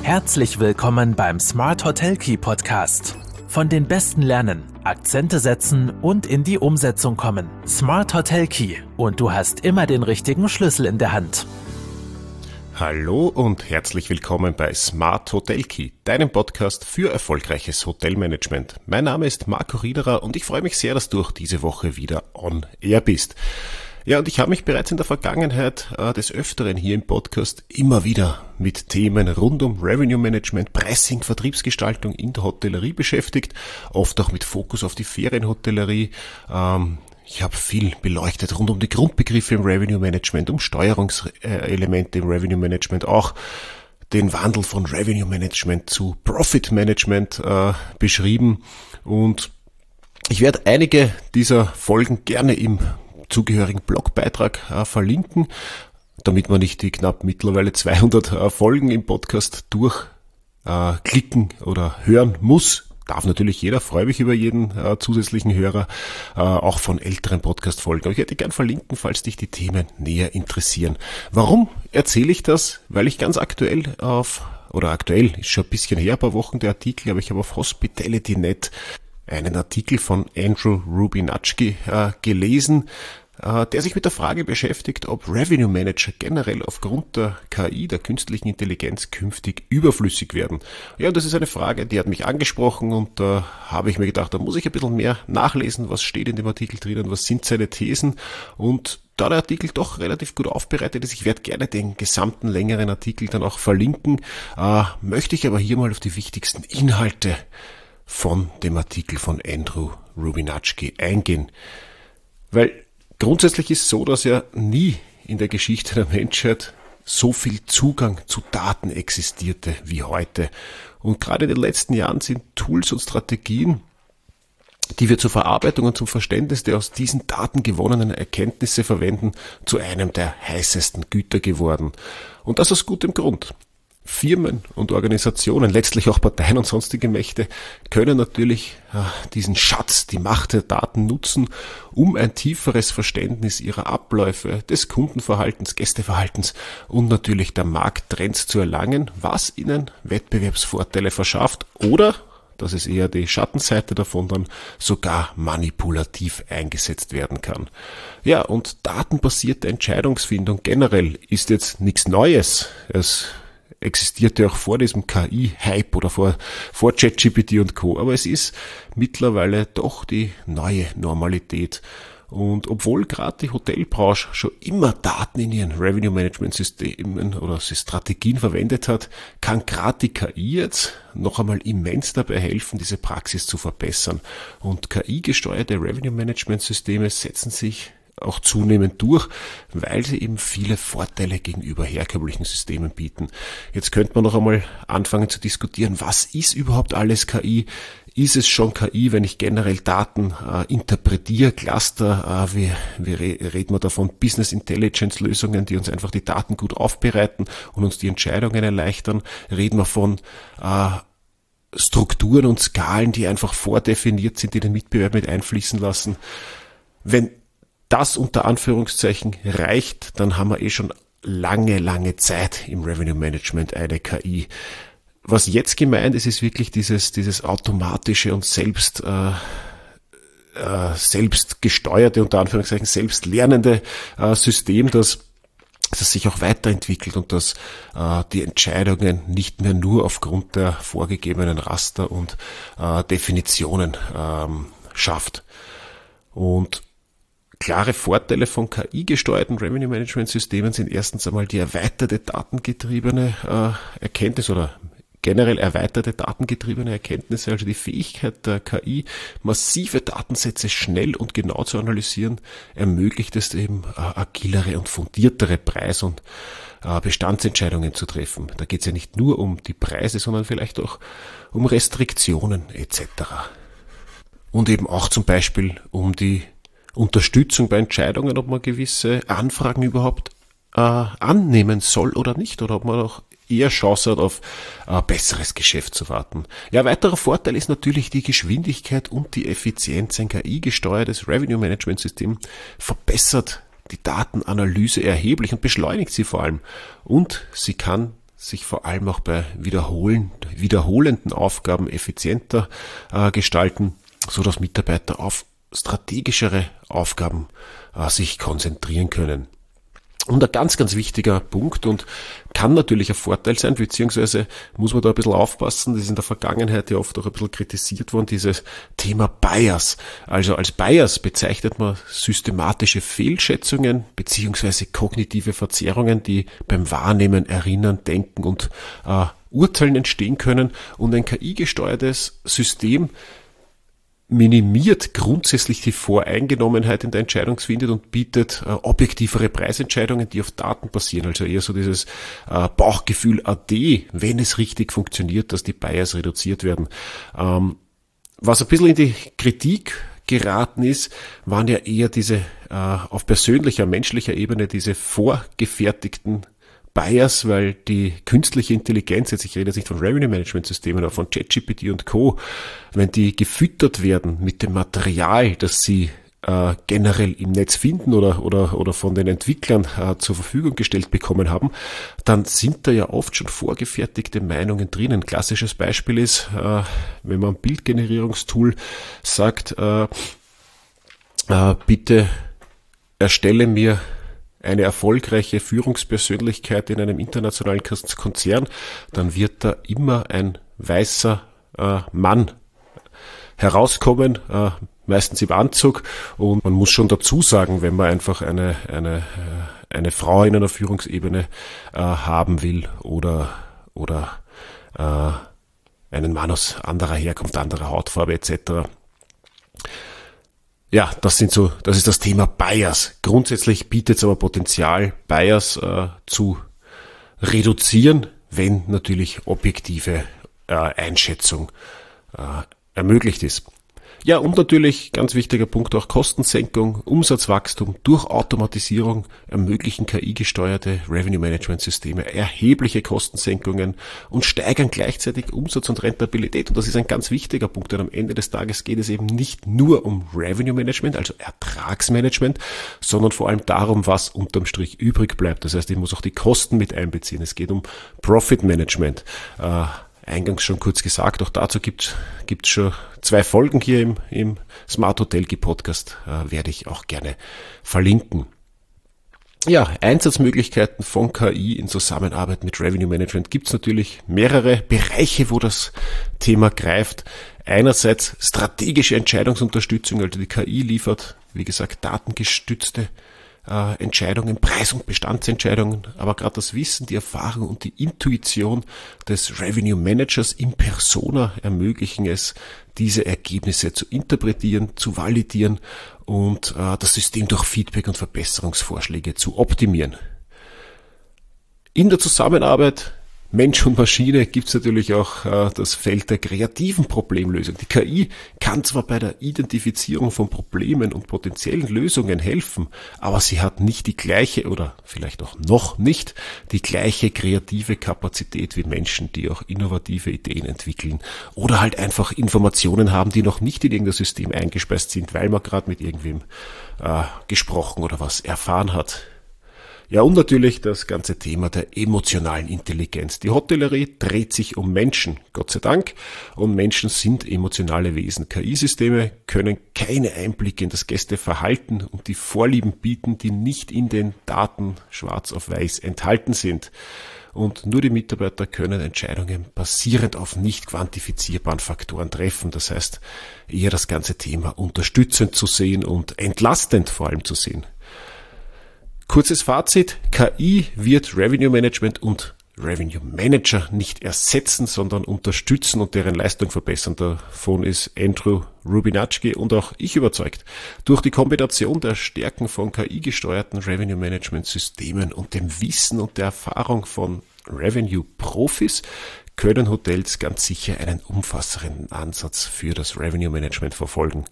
Herzlich willkommen beim Smart Hotel Key Podcast. Von den Besten lernen, Akzente setzen und in die Umsetzung kommen. Smart Hotel Key und du hast immer den richtigen Schlüssel in der Hand. Hallo und herzlich willkommen bei Smart Hotel Key, deinem Podcast für erfolgreiches Hotelmanagement. Mein Name ist Marco Riederer und ich freue mich sehr, dass du auch diese Woche wieder on air bist. Ja, und ich habe mich bereits in der Vergangenheit des Öfteren hier im Podcast immer wieder mit Themen rund um Revenue Management, Pricing, Vertriebsgestaltung in der Hotellerie beschäftigt, oft auch mit Fokus auf die Ferienhotellerie. Ich habe viel beleuchtet rund um die Grundbegriffe im Revenue Management, um Steuerungselemente im Revenue Management, auch den Wandel von Revenue Management zu Profit Management beschrieben. Und ich werde einige dieser Folgen gerne im zugehörigen Blogbeitrag verlinken, damit man nicht die knapp mittlerweile 200 Folgen im Podcast durchklicken oder hören muss. Darf natürlich jeder, freue mich über jeden zusätzlichen Hörer, auch von älteren Podcast-Folgen. Aber ich hätte gern verlinken, falls dich die Themen näher interessieren. Warum erzähle ich das? Weil ich ganz aktuell ist schon ein bisschen her, ein paar Wochen der Artikel, aber ich habe auf Hospitality.net einen Artikel von Andrew Rubinacki gelesen, der sich mit der Frage beschäftigt, ob Revenue Manager generell aufgrund der KI, der künstlichen Intelligenz, künftig überflüssig werden. Ja, und das ist eine Frage, die hat mich angesprochen und da habe ich mir gedacht, da muss ich ein bisschen mehr nachlesen, was steht in dem Artikel drinnen, was sind seine Thesen, und da der Artikel doch relativ gut aufbereitet ist, ich werde gerne den gesamten längeren Artikel dann auch verlinken, möchte ich aber hier mal auf die wichtigsten Inhalte von dem Artikel von Andrew Rubinacki eingehen. Weil grundsätzlich ist es so, dass ja nie in der Geschichte der Menschheit so viel Zugang zu Daten existierte wie heute. Und gerade in den letzten Jahren sind Tools und Strategien, die wir zur Verarbeitung und zum Verständnis der aus diesen Daten gewonnenen Erkenntnisse verwenden, zu einem der heißesten Güter geworden. Und das aus gutem Grund. Firmen und Organisationen, letztlich auch Parteien und sonstige Mächte, können natürlich diesen Schatz, die Macht der Daten nutzen, um ein tieferes Verständnis ihrer Abläufe, des Kundenverhaltens, Gästeverhaltens und natürlich der Markttrends zu erlangen, was ihnen Wettbewerbsvorteile verschafft oder, das ist eher die Schattenseite davon, dann sogar manipulativ eingesetzt werden kann. Ja, und datenbasierte Entscheidungsfindung generell ist jetzt nichts Neues. Es existierte auch vor diesem KI-Hype oder vor ChatGPT und Co. Aber es ist mittlerweile doch die neue Normalität. Und obwohl gerade die Hotelbranche schon immer Daten in ihren Revenue-Management-Systemen oder Strategien verwendet hat, kann gerade die KI jetzt noch einmal immens dabei helfen, diese Praxis zu verbessern. Und KI-gesteuerte Revenue-Management-Systeme setzen sich auch zunehmend durch, weil sie eben viele Vorteile gegenüber herkömmlichen Systemen bieten. Jetzt könnte man noch einmal anfangen zu diskutieren, was ist überhaupt alles KI? Ist es schon KI, wenn ich generell Daten interpretiere, Cluster, wie reden wir davon, Business Intelligence Lösungen, die uns einfach die Daten gut aufbereiten und uns die Entscheidungen erleichtern? Reden wir von Strukturen und Skalen, die einfach vordefiniert sind, die den Mitbewerb mit einfließen lassen? Wenn das unter Anführungszeichen reicht, dann haben wir schon lange Zeit im Revenue Management eine KI. Was jetzt gemeint ist, ist wirklich dieses automatische und selbst gesteuerte, unter Anführungszeichen selbst lernende System, das sich auch weiterentwickelt und das die Entscheidungen nicht mehr nur aufgrund der vorgegebenen Raster und Definitionen schafft. Und klare Vorteile von KI-gesteuerten Revenue-Management-Systemen sind erstens einmal die erweiterte datengetriebene Erkenntnis oder generell erweiterte datengetriebene Erkenntnisse, also die Fähigkeit der KI, massive Datensätze schnell und genau zu analysieren, ermöglicht es eben agilere und fundiertere Preis- und Bestandsentscheidungen zu treffen. Da geht es ja nicht nur um die Preise, sondern vielleicht auch um Restriktionen etc. Und eben auch zum Beispiel um die Unterstützung bei Entscheidungen, ob man gewisse Anfragen überhaupt annehmen soll oder nicht, oder ob man auch eher Chance hat, auf besseres Geschäft zu warten. Ja, weiterer Vorteil ist natürlich die Geschwindigkeit und die Effizienz. Ein KI-gesteuertes Revenue-Management-System verbessert die Datenanalyse erheblich und beschleunigt sie vor allem. Und sie kann sich vor allem auch bei wiederholenden Aufgaben effizienter gestalten, so dass Mitarbeiter auf strategischere Aufgaben sich konzentrieren können. Und ein ganz, ganz wichtiger Punkt und kann natürlich ein Vorteil sein, beziehungsweise muss man da ein bisschen aufpassen, das ist in der Vergangenheit ja oft auch ein bisschen kritisiert worden, dieses Thema Bias. Also als Bias bezeichnet man systematische Fehlschätzungen beziehungsweise kognitive Verzerrungen, die beim Wahrnehmen, Erinnern, Denken und Urteilen entstehen können. Und ein KI-gesteuertes System minimiert grundsätzlich die Voreingenommenheit in der Entscheidungsfindung und bietet objektivere Preisentscheidungen, die auf Daten basieren. Also eher so dieses Bauchgefühl AD, wenn es richtig funktioniert, dass die Bias reduziert werden. Was ein bisschen in die Kritik geraten ist, waren ja eher diese auf persönlicher, menschlicher Ebene diese vorgefertigten Bias, weil die künstliche Intelligenz, jetzt ich rede jetzt nicht von Revenue-Management-Systemen, aber von ChatGPT und Co., wenn die gefüttert werden mit dem Material, das sie generell im Netz finden oder von den Entwicklern zur Verfügung gestellt bekommen haben, dann sind da ja oft schon vorgefertigte Meinungen drinnen. Klassisches Beispiel ist, wenn man ein Bildgenerierungstool sagt, bitte erstelle mir eine erfolgreiche Führungspersönlichkeit in einem internationalen Konzern, dann wird da immer ein weißer Mann herauskommen, meistens im Anzug, und man muss schon dazu sagen, wenn man einfach eine Frau in einer Führungsebene haben will oder einen Mann aus anderer Herkunft, anderer Hautfarbe etc. Ja, das ist das Thema Bias. Grundsätzlich bietet es aber Potenzial, Bias zu reduzieren, wenn natürlich objektive Einschätzung ermöglicht ist. Ja, und natürlich, ganz wichtiger Punkt, auch Kostensenkung, Umsatzwachstum durch Automatisierung ermöglichen KI-gesteuerte Revenue-Management-Systeme erhebliche Kostensenkungen und steigern gleichzeitig Umsatz und Rentabilität. Und das ist ein ganz wichtiger Punkt, denn am Ende des Tages geht es eben nicht nur um Revenue-Management, also Ertragsmanagement, sondern vor allem darum, was unterm Strich übrig bleibt. Das heißt, ich muss auch die Kosten mit einbeziehen. Es geht um Profit-Management. Eingangs schon kurz gesagt, auch dazu gibt's schon 2 Folgen hier im Smart Hotelkey Podcast, werde ich auch gerne verlinken. Ja, Einsatzmöglichkeiten von KI in Zusammenarbeit mit Revenue Management gibt's natürlich mehrere Bereiche, wo das Thema greift. Einerseits strategische Entscheidungsunterstützung, also die KI liefert, wie gesagt, datengestützte Entscheidungen, Preis- und Bestandsentscheidungen, aber gerade das Wissen, die Erfahrung und die Intuition des Revenue Managers in Persona ermöglichen es, diese Ergebnisse zu interpretieren, zu validieren und das System durch Feedback und Verbesserungsvorschläge zu optimieren. In der Zusammenarbeit Mensch und Maschine gibt es natürlich auch das Feld der kreativen Problemlösung. Die KI kann zwar bei der Identifizierung von Problemen und potenziellen Lösungen helfen, aber sie hat nicht die gleiche oder vielleicht auch noch nicht die gleiche kreative Kapazität wie Menschen, die auch innovative Ideen entwickeln oder halt einfach Informationen haben, die noch nicht in irgendein System eingespeist sind, weil man gerade mit irgendwem gesprochen oder was erfahren hat. Ja, und natürlich das ganze Thema der emotionalen Intelligenz. Die Hotellerie dreht sich um Menschen, Gott sei Dank, und Menschen sind emotionale Wesen. KI-Systeme können keine Einblicke in das Gästeverhalten und die Vorlieben bieten, die nicht in den Daten schwarz auf weiß enthalten sind. Und nur die Mitarbeiter können Entscheidungen basierend auf nicht quantifizierbaren Faktoren treffen. Das heißt, eher das ganze Thema unterstützend zu sehen und entlastend vor allem zu sehen. Kurzes Fazit, KI wird Revenue Management und Revenue Manager nicht ersetzen, sondern unterstützen und deren Leistung verbessern. Davon ist Andrew Rubinacki und auch ich überzeugt. Durch die Kombination der Stärken von KI-gesteuerten Revenue Management Systemen und dem Wissen und der Erfahrung von Revenue Profis können Hotels ganz sicher einen umfassenden Ansatz für das Revenue Management verfolgen.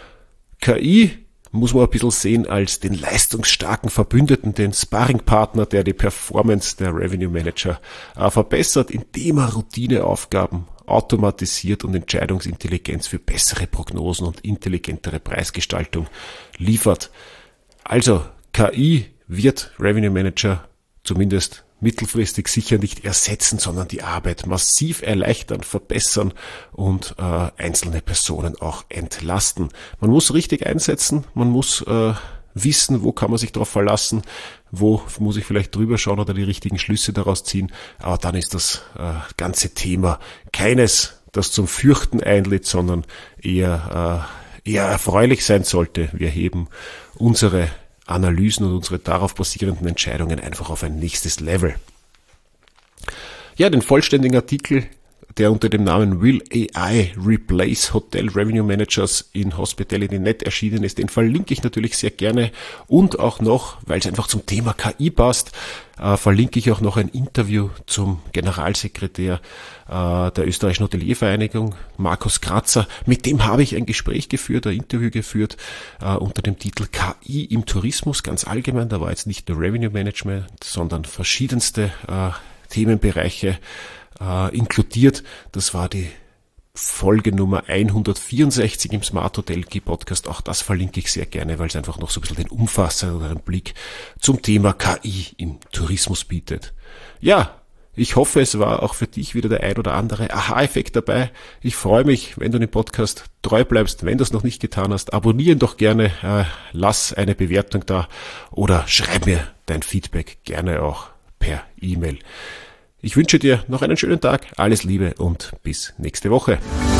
KI muss man ein bisschen sehen als den leistungsstarken Verbündeten, den Sparringpartner, der die Performance der Revenue Manager verbessert, indem er Routineaufgaben automatisiert und Entscheidungsintelligenz für bessere Prognosen und intelligentere Preisgestaltung liefert. Also KI wird Revenue Manager zumindest mittelfristig sicher nicht ersetzen, sondern die Arbeit massiv erleichtern, verbessern und einzelne Personen auch entlasten. Man muss richtig einsetzen, man muss wissen, wo kann man sich darauf verlassen, wo muss ich vielleicht drüber schauen oder die richtigen Schlüsse daraus ziehen. Aber dann ist das ganze Thema keines, das zum Fürchten einlädt, sondern eher erfreulich sein sollte. Wir heben unsere Analysen und unsere darauf basierenden Entscheidungen einfach auf ein nächstes Level. Ja, den vollständigen Artikel, der unter dem Namen Will AI Replace Hotel Revenue Managers in Hospitality.net erschienen ist, den verlinke ich natürlich sehr gerne und auch noch, weil es einfach zum Thema KI passt, verlinke ich auch noch ein Interview zum Generalsekretär der Österreichischen Hoteliervereinigung, Markus Kratzer. Mit dem habe ich ein Gespräch geführt, ein Interview geführt unter dem Titel KI im Tourismus, ganz allgemein. Da war jetzt nicht nur Revenue Management, sondern verschiedenste Themenbereiche inkludiert. Das war die Folge Nummer 164 im Smart Hotel Key Podcast. Auch das verlinke ich sehr gerne, weil es einfach noch so ein bisschen den umfassenden Blick zum Thema KI im Tourismus bietet. Ja, ich hoffe, es war auch für dich wieder der ein oder andere Aha-Effekt dabei. Ich freue mich, wenn du dem Podcast treu bleibst. Wenn du es noch nicht getan hast, abonnieren doch gerne, lass eine Bewertung da oder schreib mir dein Feedback gerne auch per E-Mail. Ich wünsche dir noch einen schönen Tag, alles Liebe und bis nächste Woche.